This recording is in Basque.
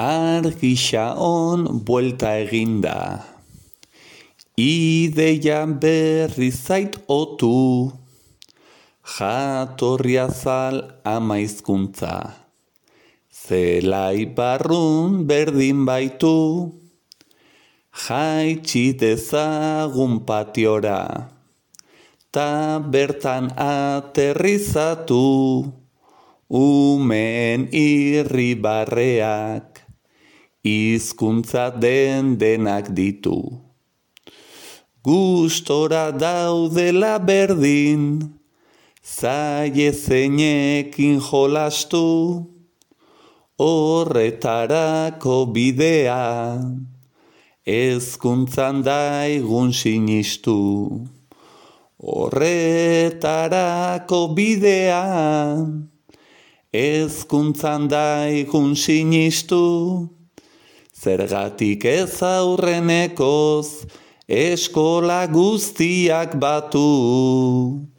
Argisa on buelta eginda. Ideia berri zait otu. Jatorria zal ama hizkuntza. Zelai barrun berdin baitu. Jaitsi dezagun patiora. Ta bertan aterrizatu. Umen irribarreak. Hizkuntza denak ditu. Gustora daudela berdin, zaie zeinekin jolastu, horretarako bidea, hezkuntzan daigun sinistu. Horretarako bidea, hezkuntzan daigun sinistu. Zergatik ez aurrenekoz, eskola guztiak batu.